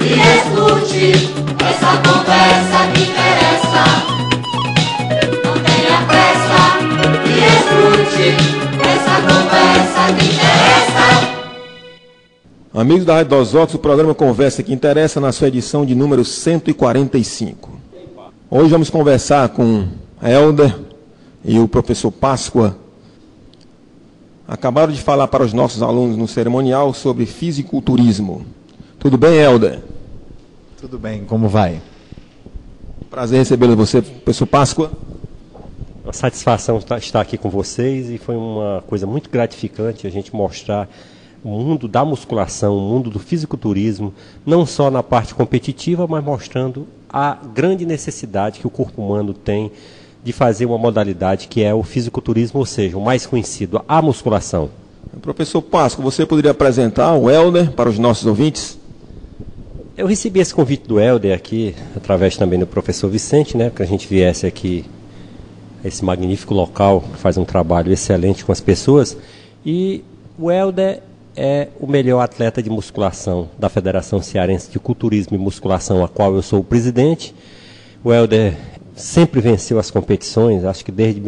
escute essa conversa que interessa. Não tenha pressa e escute essa conversa que interessa. Amigos da Rádio Dosópolis, o programa Conversa que Interessa na sua edição de número 145. Hoje vamos conversar com Helder e o professor Páscoa. Acabaram de falar para os nossos alunos no cerimonial sobre fisiculturismo. Tudo bem, Helder? Tudo bem, como vai? Prazer recebê-lo você, professor Páscoa. Uma satisfação estar aqui com vocês, e foi uma coisa muito gratificante a gente mostrar o mundo da musculação, o mundo do fisiculturismo, não só na parte competitiva, mas mostrando a grande necessidade que o corpo humano tem de fazer uma modalidade que é o fisiculturismo, ou seja, o mais conhecido, a musculação. Professor Páscoa, você poderia apresentar o Helder para os nossos ouvintes? Eu recebi esse convite do Helder aqui, através também do professor Vicente, né, que a gente viesse aqui a esse magnífico local, que faz um trabalho excelente com as pessoas, e o Helder é o melhor atleta de musculação da Federação Cearense de Culturismo e Musculação, a qual eu sou o presidente. O Helder sempre venceu as competições, acho que desde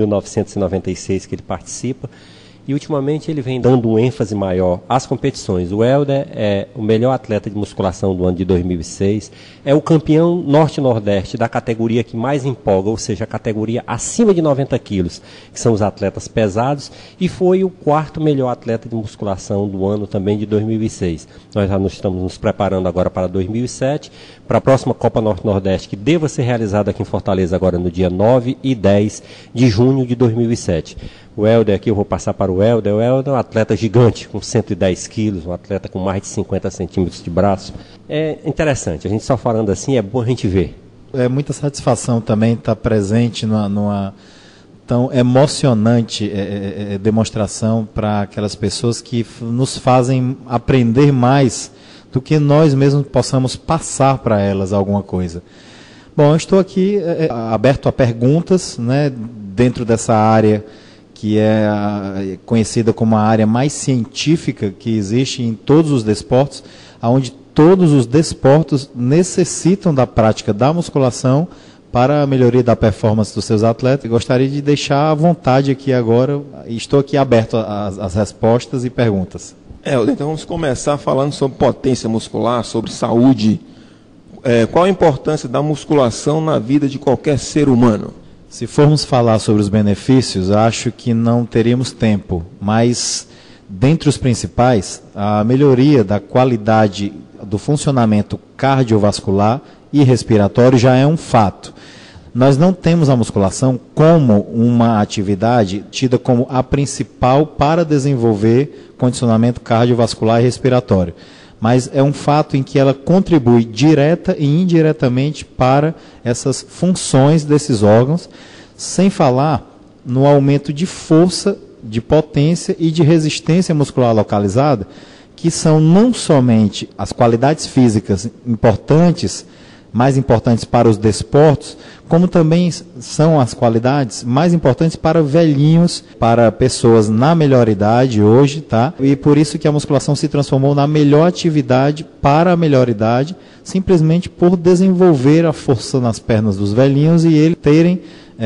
1996 que ele participa, e ultimamente ele vem dando um ênfase maior às competições. O Helder é o melhor atleta de musculação do ano de 2006, é o campeão norte-nordeste da categoria que mais empolga, ou seja, a categoria acima de 90 quilos, que são os atletas pesados, e foi o quarto melhor atleta de musculação do ano também de 2006. Nós já estamos nos preparando agora para 2007, para a próxima Copa Norte-Nordeste, que deva ser realizada aqui em Fortaleza agora no dia 9 e 10 de junho de 2007. O Helder aqui, eu vou passar para o Helder. O Helder é um atleta gigante, com 110 quilos, um atleta com mais de 50 centímetros de braço. É interessante, a gente só falando assim, é bom a gente ver. É muita satisfação também estar presente numa tão emocionante demonstração para aquelas pessoas que nos fazem aprender mais do que nós mesmos possamos passar para elas alguma coisa. Bom, eu estou aqui aberto a perguntas, né, dentro dessa área que é conhecida como a área mais científica que existe em todos os desportos, onde todos os desportos necessitam da prática da musculação para a melhoria da performance dos seus atletas. Eu gostaria de deixar à vontade aqui agora, estou aqui aberto às respostas e perguntas. Então vamos começar falando sobre potência muscular, sobre saúde. Qual a importância da musculação na vida de qualquer ser humano? Se formos falar sobre os benefícios, acho que não teríamos tempo, mas dentre os principais, a melhoria da qualidade do funcionamento cardiovascular e respiratório já é um fato. Nós não temos a musculação como uma atividade tida como a principal para desenvolver condicionamento cardiovascular e respiratório, mas é um fato em que ela contribui direta e indiretamente para essas funções desses órgãos, sem falar no aumento de força, de potência e de resistência muscular localizada, que são não somente as qualidades físicas importantes, mais importantes para os desportos, como também são as qualidades mais importantes para velhinhos, para pessoas na melhor idade hoje, tá? E por isso que a musculação se transformou na melhor atividade para a melhor idade, simplesmente por desenvolver a força nas pernas dos velhinhos e eles terem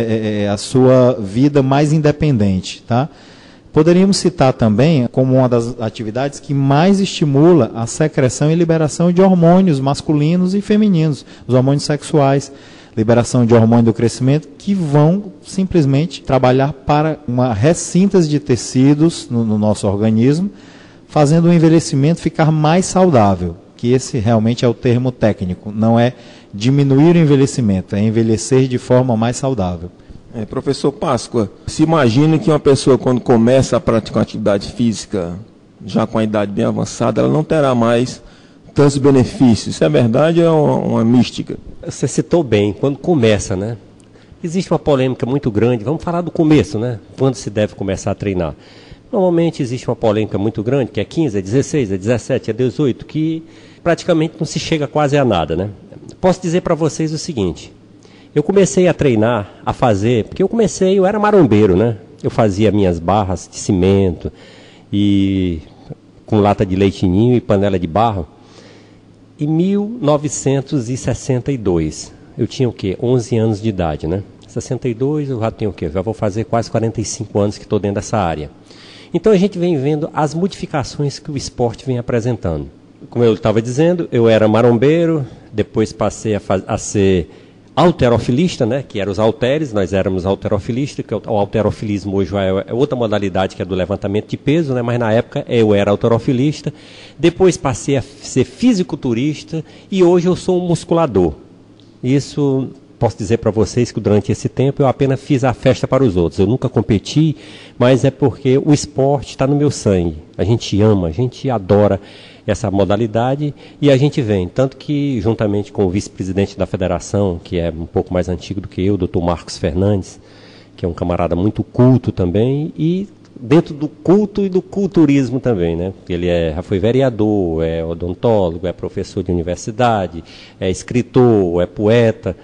a sua vida mais independente, tá? Poderíamos citar também como uma das atividades que mais estimula a secreção e liberação de hormônios masculinos e femininos, os hormônios sexuais, liberação de hormônio do crescimento, que vão simplesmente trabalhar para uma ressíntese de tecidos no nosso organismo, fazendo o envelhecimento ficar mais saudável, que esse realmente é o termo técnico, não é diminuir o envelhecimento, é envelhecer de forma mais saudável. Professor Páscoa, se imagina que uma pessoa, quando começa a praticar uma atividade física, já com a idade bem avançada, ela não terá mais tantos benefícios. Isso é verdade ou é uma mística? Você citou bem, quando começa, né? Existe uma polêmica muito grande, vamos falar do começo, né? Quando se deve começar a treinar. Normalmente existe uma polêmica muito grande, que é 15, é 16, é 17, é 18, que praticamente não se chega quase a nada, né? Posso dizer para vocês o seguinte: eu comecei a treinar, a fazer, porque eu era marombeiro, né? Eu fazia minhas barras de cimento, e com lata de leite ninho e panela de barro. Em 1962, eu tinha o quê? 11 anos de idade, né? 62, eu já tenho o quê? Já vou fazer quase 45 anos que estou dentro dessa área. Então a gente vem vendo as modificações que o esporte vem apresentando. Como eu estava dizendo, eu era marombeiro, depois passei a ser halterofilista, né, que eram os halteres, nós éramos halterofilistas, que o halterofilismo hoje é outra modalidade que é do levantamento de peso, né, mas na época eu era halterofilista. Depois passei a ser fisiculturista e hoje eu sou um musculador. Isso posso dizer para vocês que durante esse tempo eu apenas fiz a festa para os outros. Eu nunca competi, mas é porque o esporte está no meu sangue. A gente ama, a gente adora essa modalidade e a gente vem. Tanto que, juntamente com o vice-presidente da federação, que é um pouco mais antigo do que eu, o Dr. Marcos Fernandes, que é um camarada muito culto também, e dentro do culto e do culturismo também, né? Ele já foi vereador, é odontólogo, é professor de universidade, é escritor, é poeta.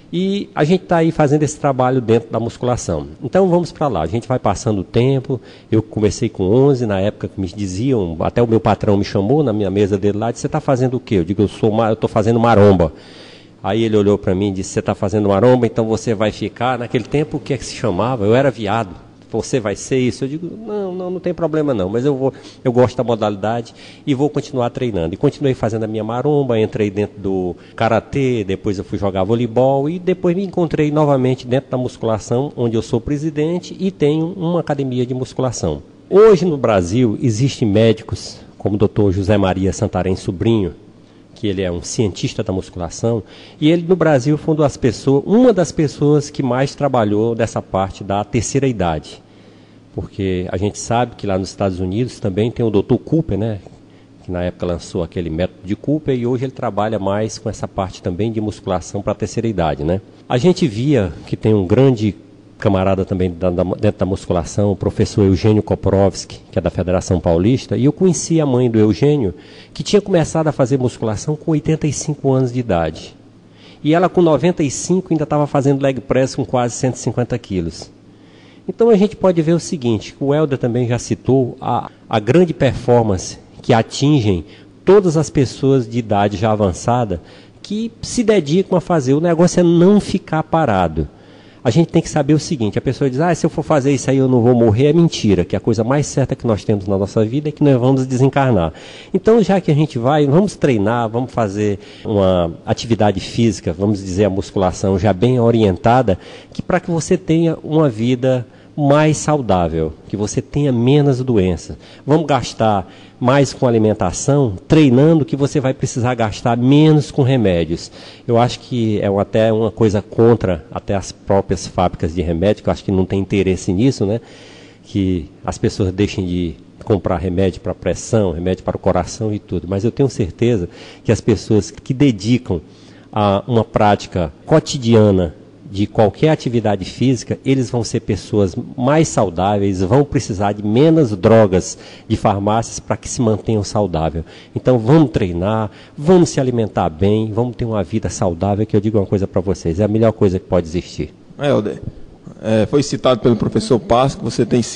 E a gente está aí fazendo esse trabalho dentro da musculação. Então vamos para lá, a gente vai passando o tempo. Eu comecei com 11, na época que me diziam, até o meu patrão me chamou na minha mesa dele lá, disse, você está fazendo o quê? Eu digo, eu estou fazendo maromba. Aí ele olhou para mim e disse, você está fazendo maromba, então você vai ficar, naquele tempo o que é que se chamava? Eu era viado. Você vai ser isso? Eu digo, não tem problema não, mas eu gosto da modalidade e vou continuar treinando. E continuei fazendo a minha maromba, entrei dentro do karatê, depois eu fui jogar voleibol e depois me encontrei novamente dentro da musculação, onde eu sou presidente e tenho uma academia de musculação. Hoje no Brasil existem médicos, como o Dr. José Maria Santarém Sobrinho, que ele é um cientista da musculação, e ele no Brasil foi uma das pessoas que mais trabalhou dessa parte da terceira idade. Porque a gente sabe que lá nos Estados Unidos também tem o Dr. Cooper, né, que na época lançou aquele método de Cooper, e hoje ele trabalha mais com essa parte também de musculação para a terceira idade, né. A gente via que tem um grande camarada também dentro da musculação, o professor Eugênio Koprovski, que é da Federação Paulista, e eu conheci a mãe do Eugênio, que tinha começado a fazer musculação com 85 anos de idade. E ela com 95 ainda estava fazendo leg press com quase 150 quilos. Então a gente pode ver o seguinte, o Helder também já citou a grande performance que atingem todas as pessoas de idade já avançada que se dedicam a fazer. O negócio é não ficar parado. A gente tem que saber o seguinte, a pessoa diz, se eu for fazer isso aí eu não vou morrer, é mentira, que a coisa mais certa que nós temos na nossa vida é que nós vamos desencarnar. Então já que a gente vamos treinar, vamos fazer uma atividade física, vamos dizer a musculação já bem orientada, que para que você tenha uma vida mais saudável, que você tenha menos doença. Vamos gastar mais com alimentação, treinando, que você vai precisar gastar menos com remédios. Eu acho que é até uma coisa contra até as próprias fábricas de remédio, que eu acho que não tem interesse nisso, né? Que as pessoas deixem de comprar remédio para pressão, remédio para o coração e tudo. Mas eu tenho certeza que as pessoas que dedicam a uma prática cotidiana de qualquer atividade física, eles vão ser pessoas mais saudáveis, vão precisar de menos drogas de farmácias para que se mantenham saudáveis. Então vamos treinar, vamos se alimentar bem, vamos ter uma vida saudável, que eu digo uma coisa para vocês, é a melhor coisa que pode existir. Helder, foi citado pelo professor Pasco, você tem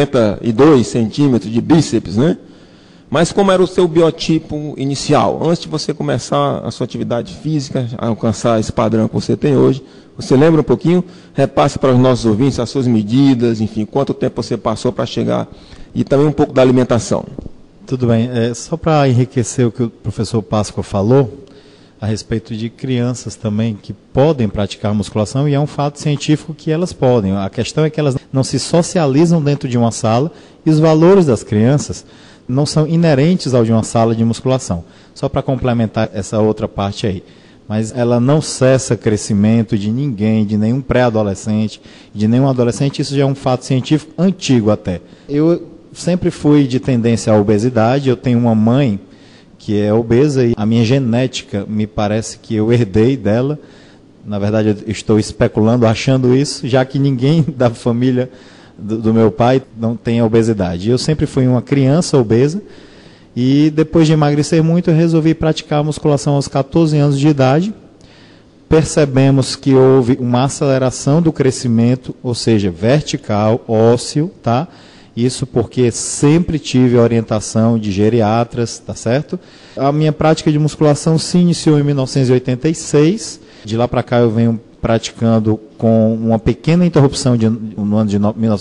52 centímetros de bíceps, né? Mas como era o seu biotipo inicial? Antes de você começar a sua atividade física, alcançar esse padrão que você tem hoje, você lembra um pouquinho? Repassa para os nossos ouvintes as suas medidas, enfim, quanto tempo você passou para chegar, e também um pouco da alimentação. Tudo bem. Só para enriquecer o que o professor Páscoa falou, a respeito de crianças também que podem praticar musculação, e é um fato científico que elas podem. A questão é que elas não se socializam dentro de uma sala, e os valores das crianças não são inerentes ao de uma sala de musculação. Só para complementar essa outra parte aí. Mas ela não cessa crescimento de ninguém, de nenhum pré-adolescente, de nenhum adolescente. Isso já é um fato científico antigo até. Eu sempre fui de tendência à obesidade. Eu tenho uma mãe que é obesa e a minha genética me parece que eu herdei dela. Na verdade, eu estou especulando, achando isso, já que ninguém da família do meu pai não tem a obesidade. Eu sempre fui uma criança obesa e depois de emagrecer muito eu resolvi praticar a musculação aos 14 anos de idade. Percebemos que houve uma aceleração do crescimento, ou seja, vertical, ósseo, tá? Isso porque sempre tive orientação de geriatras, tá certo? A minha prática de musculação se iniciou em 1986. De lá para cá eu venho praticando com uma pequena interrupção no ano de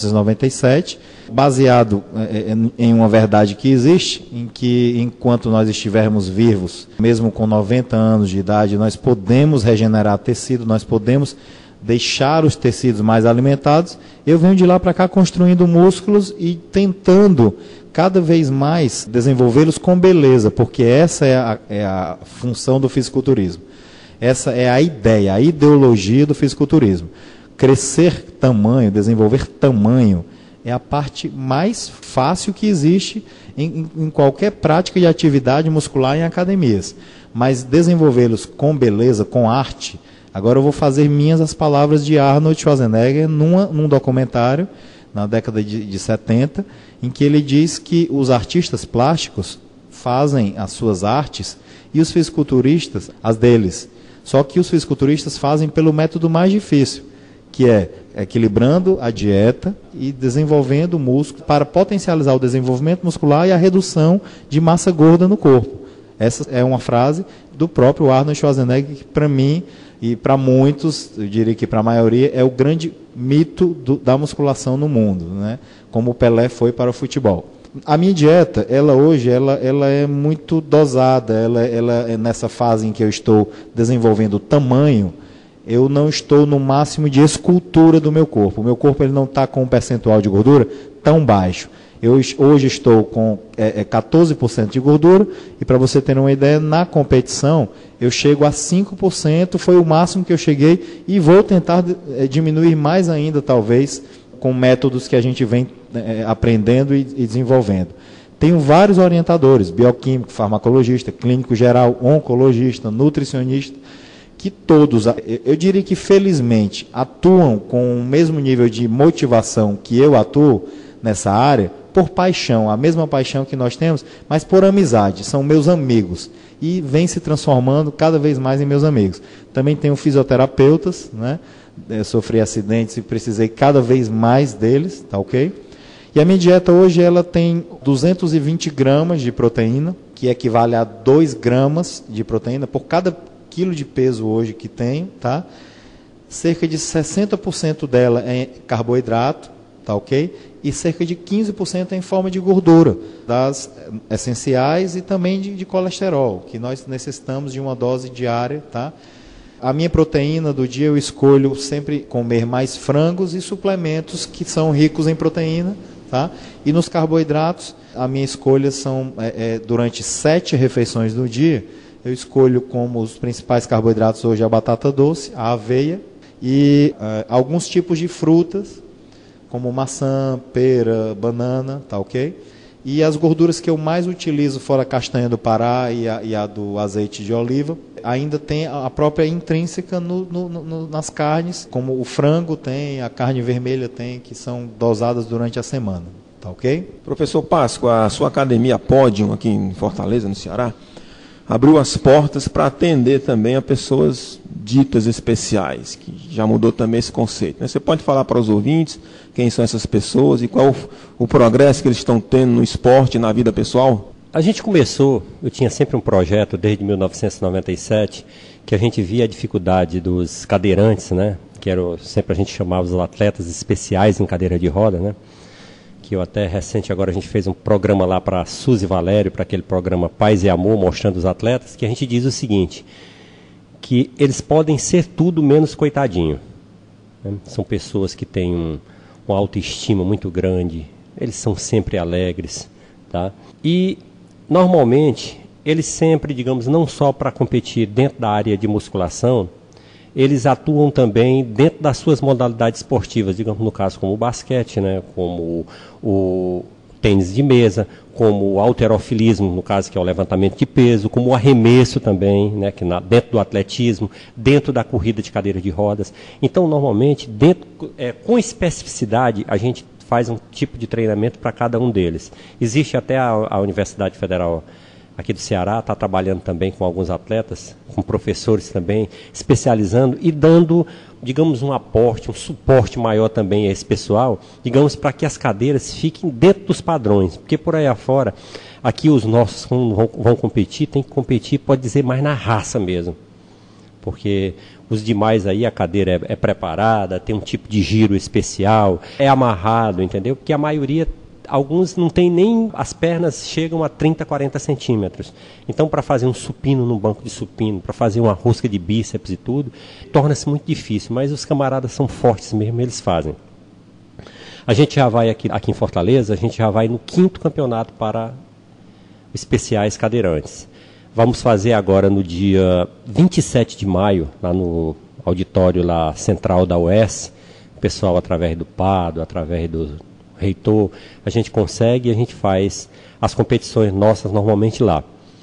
1997, baseado em uma verdade que existe, em que enquanto nós estivermos vivos, mesmo com 90 anos de idade, nós podemos regenerar tecido, nós podemos deixar os tecidos mais alimentados. Eu venho de lá para cá construindo músculos e tentando cada vez mais desenvolvê-los com beleza, porque essa é a função do fisiculturismo. Essa é a ideia, a ideologia do fisiculturismo. Crescer tamanho, desenvolver tamanho, é a parte mais fácil que existe em qualquer prática de atividade muscular em academias. Mas desenvolvê-los com beleza, com arte. Agora eu vou fazer minhas as palavras de Arnold Schwarzenegger num documentário, na década de 70, em que ele diz que os artistas plásticos fazem as suas artes e os fisiculturistas as deles. Só que os fisiculturistas fazem pelo método mais difícil, que é equilibrando a dieta e desenvolvendo o músculo para potencializar o desenvolvimento muscular e a redução de massa gorda no corpo. Essa é uma frase do próprio Arnold Schwarzenegger, que para mim e para muitos, eu diria que para a maioria, é o grande mito da musculação no mundo, né? Como o Pelé foi para o futebol. A minha dieta, hoje é muito dosada, ela é nessa fase em que eu estou desenvolvendo o tamanho, eu não estou no máximo de escultura do meu corpo. O meu corpo ele não está com um percentual de gordura tão baixo. Eu hoje estou com 14% de gordura, e para você ter uma ideia, na competição eu chego a 5%, foi o máximo que eu cheguei, e vou tentar diminuir mais ainda, talvez, com métodos que a gente vem aprendendo e desenvolvendo. Tenho vários orientadores, bioquímico, farmacologista, clínico geral, oncologista, nutricionista, que todos, eu diria que felizmente, atuam com o mesmo nível de motivação que eu atuo nessa área, por paixão, a mesma paixão que nós temos, mas por amizade, são meus amigos, e vem se transformando cada vez mais em meus amigos. Também tenho fisioterapeutas, né? Sofri acidentes e precisei cada vez mais deles, tá ok? E a minha dieta hoje ela tem 220 gramas de proteína, que equivale a 2 gramas de proteína por cada quilo de peso hoje que tenho, tá? Cerca de 60% dela é carboidrato, tá ok? E cerca de 15% é em forma de gordura, das essenciais e também de colesterol, que nós necessitamos de uma dose diária, tá? A minha proteína do dia eu escolho sempre comer mais frangos e suplementos que são ricos em proteína, tá? E nos carboidratos, a minha escolha são, durante 7 refeições do dia, eu escolho como os principais carboidratos hoje a batata doce, a aveia e alguns tipos de frutas, como maçã, pera, banana, tá ok? E as gorduras que eu mais utilizo, fora a castanha do Pará e a do azeite de oliva, ainda tem a própria intrínseca nas carnes, como o frango tem, a carne vermelha tem, que são dosadas durante a semana. Tá ok? Professor Páscoa, a sua academia Pódium, aqui em Fortaleza, no Ceará, abriu as portas para atender também a pessoas ditas especiais, que já mudou também esse conceito, né? Você pode falar para os ouvintes quem são essas pessoas e qual o progresso que eles estão tendo no esporte e na vida pessoal? A gente começou, eu tinha sempre um projeto desde 1997, que a gente via a dificuldade dos cadeirantes, né? Que sempre a gente chamava os atletas especiais em cadeira de roda, né? Que eu até recente agora a gente fez um programa lá para Suzy Valério, para aquele programa Paz e Amor, mostrando os atletas, que a gente diz o seguinte, que eles podem ser tudo menos coitadinho, né? São pessoas que têm uma autoestima muito grande, eles são sempre alegres, tá? E normalmente eles sempre, digamos, não só para competir dentro da área de musculação, eles atuam também dentro das suas modalidades esportivas, digamos, no caso como o basquete, né, como o tênis de mesa, como o halterofilismo, no caso que é o levantamento de peso, como o arremesso também, né, que dentro do atletismo, dentro da corrida de cadeira de rodas. Então, normalmente, com especificidade, a gente faz um tipo de treinamento para cada um deles. Existe até a Universidade Federal aqui do Ceará, está trabalhando também com alguns atletas, com professores também, especializando e dando, digamos, um aporte, um suporte maior também a esse pessoal, digamos, para que as cadeiras fiquem dentro dos padrões, porque por aí afora, aqui os nossos vão competir, tem que competir, pode dizer, mais na raça mesmo, porque os demais aí, a cadeira é preparada, tem um tipo de giro especial, é amarrado, entendeu? Porque a maioria, alguns não tem nem, as pernas chegam a 30, 40 centímetros. Então, para fazer um supino no banco de supino, para fazer uma rosca de bíceps e tudo, torna-se muito difícil, mas os camaradas são fortes mesmo, eles fazem. A gente já vai aqui em Fortaleza, a gente já vai no 5º campeonato para especiais cadeirantes. Vamos fazer agora no dia 27 de maio, lá no auditório lá central da UES, o pessoal através do PADO, através do reitor, a gente consegue e a gente faz as competições nossas normalmente lá.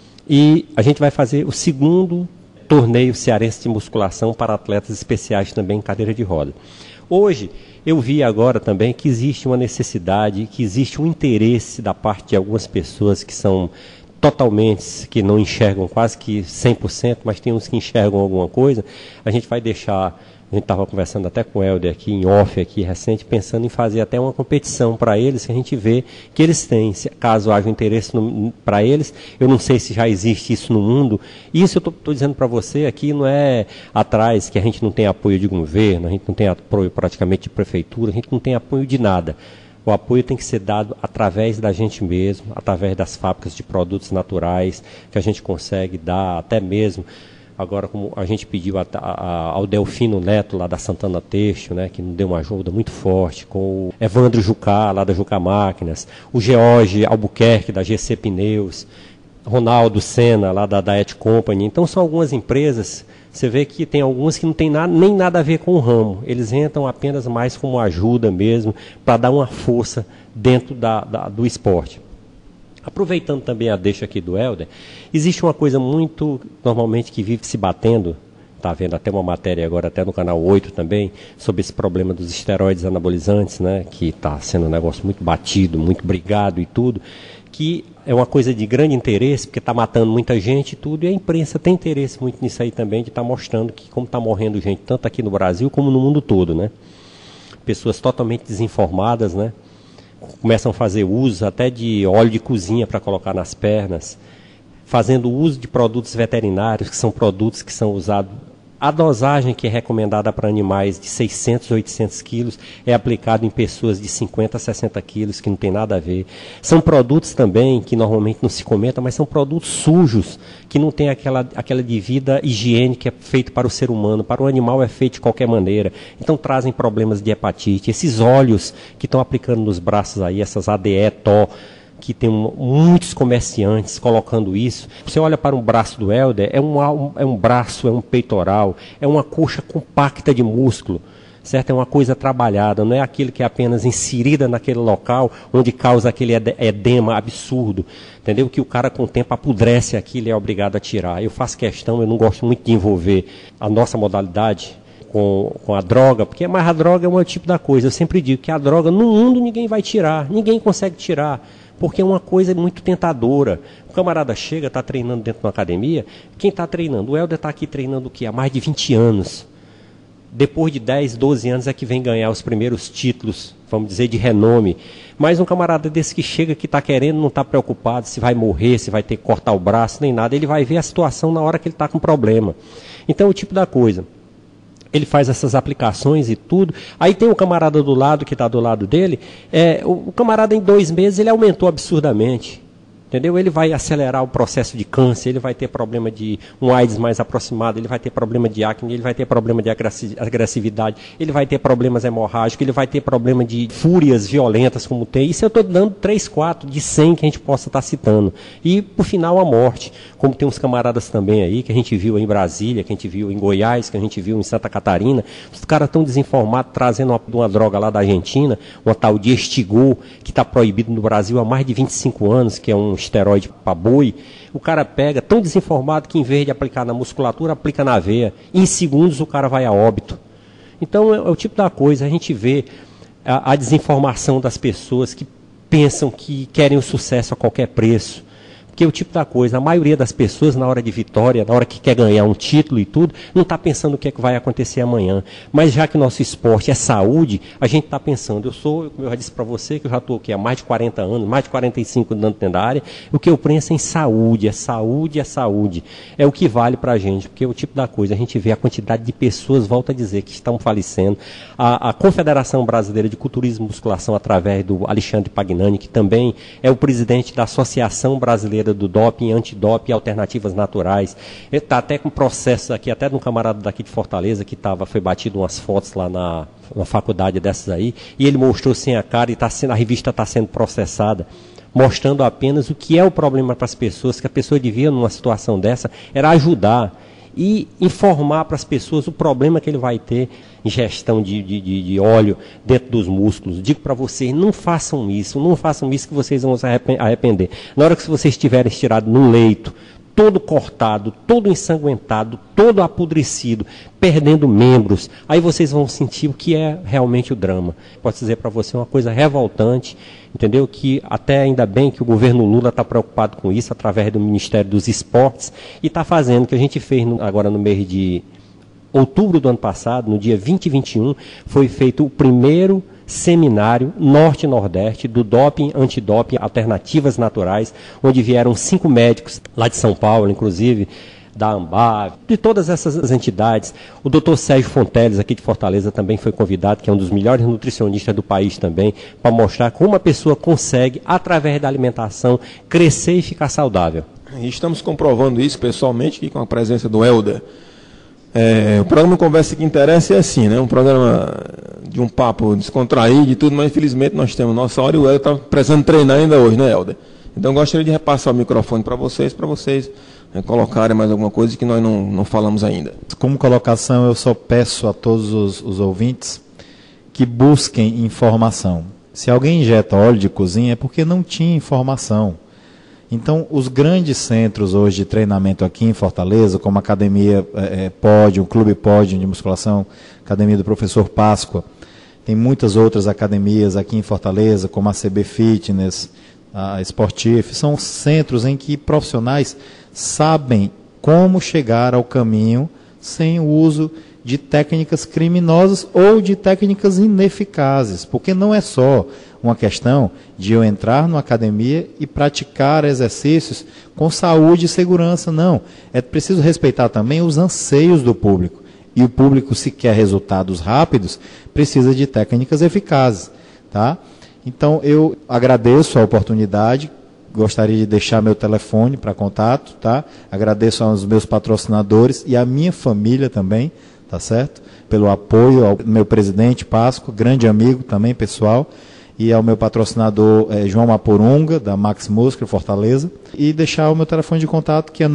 E a gente vai fazer o 2º torneio cearense de musculação para atletas especiais também em cadeira de roda. Hoje, eu vi agora também que existe uma necessidade, que existe um interesse da parte de algumas pessoas que são totalmente, que não enxergam quase que 100%, mas tem uns que enxergam alguma coisa. A gente vai deixar, a gente estava conversando até com o Helder aqui, em off aqui, recente, pensando em fazer até uma competição para eles, que a gente vê que eles têm, caso haja interesse para eles. Eu não sei se já existe isso no mundo. Isso eu estou dizendo para você aqui, não é atrás que a gente não tem apoio de governo, a gente não tem apoio praticamente de prefeitura, a gente não tem apoio de nada. O apoio tem que ser dado através da gente mesmo, através das fábricas de produtos naturais, que a gente consegue dar, até mesmo, agora como a gente pediu ao Delfino Neto, lá da Santana Têxtil, né, que nos deu uma ajuda muito forte, com o Evandro Jucá, lá da Jucá Máquinas, o George Albuquerque, da GC Pneus, Ronaldo Senna, lá da Et Company. Então são algumas empresas, você vê que tem algumas que não tem nem nada a ver com o ramo. Eles entram apenas mais como ajuda mesmo, para dar uma força dentro do esporte. Aproveitando também a deixa aqui do Helder, existe uma coisa muito, normalmente, que vive se batendo, está vendo até uma matéria agora, até no canal 8 também, sobre esse problema dos esteroides anabolizantes, né, que está sendo um negócio muito batido, muito brigado e tudo, que é uma coisa de grande interesse, porque está matando muita gente e tudo, e a imprensa tem interesse muito nisso aí também, de estar mostrando que como está morrendo gente, tanto aqui no Brasil como no mundo todo, né? Pessoas totalmente desinformadas, né? Começam a fazer uso até de óleo de cozinha para colocar nas pernas, fazendo uso de produtos veterinários, que são produtos que são usados. A dosagem que é recomendada para animais de 600, 800 quilos é aplicada em pessoas de 50 a 60 quilos, que não tem nada a ver. São produtos também que normalmente não se comenta, mas são produtos sujos, que não tem aquela devida higiene que é feito para o ser humano. Para o animal é feito de qualquer maneira. Então trazem problemas de hepatite. Esses óleos que estão aplicando nos braços aí, essas ADE, TO, que tem muitos comerciantes colocando isso. Você olha para um braço do Helder, é um braço, é um peitoral, é uma coxa compacta de músculo, certo? É uma coisa trabalhada, não é aquilo que é apenas inserida naquele local, onde causa aquele edema absurdo, entendeu? Que o cara com o tempo apodrece aquilo e é obrigado a tirar. Eu faço questão, eu não gosto muito de envolver a nossa modalidade com a droga, porque mais a droga é um tipo da coisa. Eu sempre digo que a droga no mundo ninguém vai tirar, ninguém consegue tirar, porque é uma coisa muito tentadora. O camarada chega, está treinando dentro de uma academia, quem está treinando? O Helder está aqui treinando o quê? Há mais de 20 anos. Depois de 10, 12 anos é que vem ganhar os primeiros títulos, vamos dizer, de renome. Mas um camarada desse que chega, que está querendo, não está preocupado se vai morrer, se vai ter que cortar o braço, nem nada. Ele vai ver a situação na hora que ele está com problema. Então, o tipo da coisa. Ele faz essas aplicações e tudo. Aí tem um camarada do lado, que está do lado dele. O camarada, em 2 meses, ele aumentou absurdamente. Entendeu? Ele vai acelerar o processo de câncer, ele vai ter problema de um AIDS mais aproximado, ele vai ter problema de acne, ele vai ter problema de agressividade, ele vai ter problemas hemorrágicos, ele vai ter problema de fúrias violentas, como tem. Isso eu estou dando 3, 4 de 100 que a gente possa estar citando. E, por final, a morte. Como tem uns camaradas também aí, que a gente viu em Brasília, que a gente viu em Goiás, que a gente viu em Santa Catarina. Os caras estão desinformados, trazendo uma droga lá da Argentina, uma tal de Estigol, que está proibido no Brasil há mais de 25 anos, que é um esteroide para boi. O cara pega, tão desinformado, que em vez de aplicar na musculatura, aplica na veia. E em segundos o cara vai a óbito. Então é o tipo da coisa, a gente vê a desinformação das pessoas que pensam que querem o sucesso a qualquer preço. Porque o tipo da coisa, a maioria das pessoas, na hora de vitória, na hora que quer ganhar um título e tudo, não está pensando o que é que vai acontecer amanhã. Mas já que o nosso esporte é saúde, a gente está pensando, como eu já disse para você, que eu já estou aqui há mais de 40 anos, mais de 45 dentro da área, o que eu penso em saúde, é saúde, é saúde. É o que vale para a gente, porque é o tipo da coisa, a gente vê a quantidade de pessoas, volta a dizer, que estão falecendo. A Confederação Brasileira de Culturismo e Musculação, através do Alexandre Pagnani, que também é o presidente da Associação Brasileira do Doping, Antidoping e Alternativas Naturais. Ele está até com processos aqui, até de um camarada daqui de Fortaleza, que foi batido umas fotos lá na faculdade dessas aí, e ele mostrou sem a cara, e a revista está sendo processada, mostrando apenas o que é o problema para as pessoas, que a pessoa devia, numa situação dessa, era ajudar e informar para as pessoas o problema que ele vai ter, ingestão de óleo dentro dos músculos. Digo para vocês, não façam isso que vocês vão se arrepender. Na hora que vocês estiverem estirados no leito, todo cortado, todo ensanguentado, todo apodrecido, perdendo membros, aí vocês vão sentir o que é realmente o drama. Posso dizer para você uma coisa revoltante, entendeu? Que até ainda bem que o governo Lula está preocupado com isso, através do Ministério dos Esportes, e está fazendo o que a gente fez agora no mês de outubro do ano passado, no dia 20 e 21, foi feito o primeiro seminário Norte e Nordeste do Doping, Antidoping, Alternativas Naturais, onde vieram 5 médicos lá de São Paulo, inclusive, da Anbave, de todas essas entidades. O doutor Sérgio Fonteles, aqui de Fortaleza, também foi convidado, que é um dos melhores nutricionistas do país também, para mostrar como a pessoa consegue, através da alimentação, crescer e ficar saudável. E estamos comprovando isso pessoalmente aqui com a presença do Helder. O programa Conversa que Interessa é assim, né? Um programa de um papo descontraído e tudo, mas infelizmente nós temos nossa hora e o Helder está precisando treinar ainda hoje, né, Helder? Então eu gostaria de repassar o microfone para vocês colocarem mais alguma coisa que nós não falamos ainda. Como colocação, eu só peço a todos os ouvintes que busquem informação. Se alguém injeta óleo de cozinha é porque não tinha informação. Então, os grandes centros hoje de treinamento aqui em Fortaleza, como a Academia Pódium, Clube Pódium de Musculação, Academia do Professor Páscoa, tem muitas outras academias aqui em Fortaleza, como a CB Fitness, a Sportif, são centros em que profissionais sabem como chegar ao caminho sem o uso de técnicas criminosas ou de técnicas ineficazes, porque não é só uma questão de eu entrar numa academia e praticar exercícios com saúde e segurança, não. É preciso respeitar também os anseios do público. E o público, se quer resultados rápidos, precisa de técnicas eficazes, tá? Então, eu agradeço a oportunidade, gostaria de deixar meu telefone para contato, tá? Agradeço aos meus patrocinadores e à minha família também, tá certo? Pelo apoio ao meu presidente Páscoa, grande amigo também, pessoal, e ao meu patrocinador João Maporunga, da Max Muscle Fortaleza, e deixar o meu telefone de contato, que é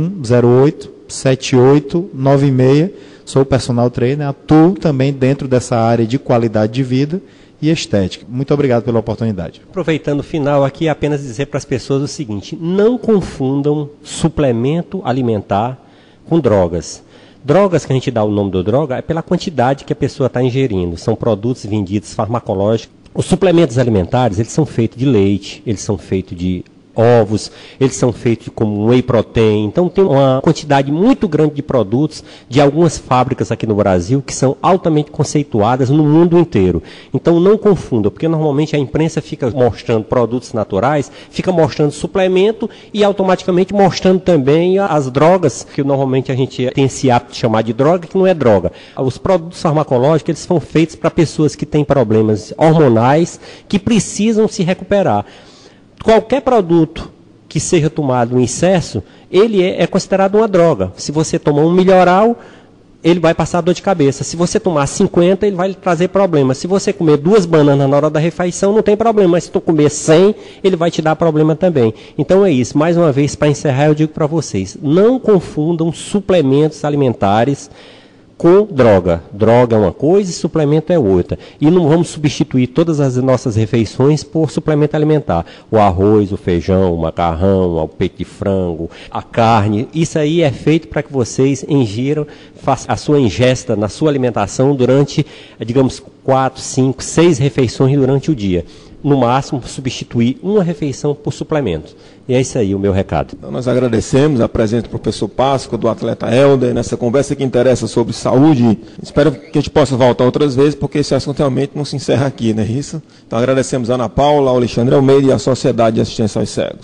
9108-7896, sou personal trainer, atuo também dentro dessa área de qualidade de vida e estética. Muito obrigado pela oportunidade. Aproveitando o final aqui, apenas dizer para as pessoas o seguinte: não confundam suplemento alimentar com drogas. Drogas, que a gente dá o nome da droga, é pela quantidade que a pessoa está ingerindo. São produtos vendidos farmacológicos. Os suplementos alimentares, eles são feitos de leite, eles são feitos de ovos, eles são feitos como whey protein. Então tem uma quantidade muito grande de produtos de algumas fábricas aqui no Brasil que são altamente conceituadas no mundo inteiro. Então não confunda, porque normalmente a imprensa fica mostrando produtos naturais, fica mostrando suplemento e automaticamente mostrando também as drogas, que normalmente a gente tem esse hábito de chamar de droga, que não é droga. Os produtos farmacológicos, eles são feitos para pessoas que têm problemas hormonais, que precisam se recuperar. Qualquer produto que seja tomado em excesso, ele é considerado uma droga. Se você tomar 1 milhoral, ele vai passar dor de cabeça. Se você tomar 50, ele vai lhe trazer problema. Se você comer 2 bananas na hora da refeição, não tem problema. Mas se tu comer 100, ele vai te dar problema também. Então é isso. Mais uma vez, para encerrar, eu digo para vocês, não confundam suplementos alimentares com droga. Droga é uma coisa e suplemento é outra. E não vamos substituir todas as nossas refeições por suplemento alimentar. O arroz, o feijão, o macarrão, o peito de frango, a carne. Isso aí é feito para que vocês ingiram, façam a sua ingesta na sua alimentação durante, digamos, 4, 5, 6 refeições durante o dia. no máximo, substituir uma refeição por suplemento. E é isso aí o meu recado. Então, nós agradecemos a presença do professor Páscoa, do atleta Helder, nessa conversa que interessa sobre saúde. Espero que a gente possa voltar outras vezes, porque esse assunto realmente não se encerra aqui, não é isso? Então agradecemos a Ana Paula, ao Alexandre Almeida e à Sociedade de Assistência aos Cegos.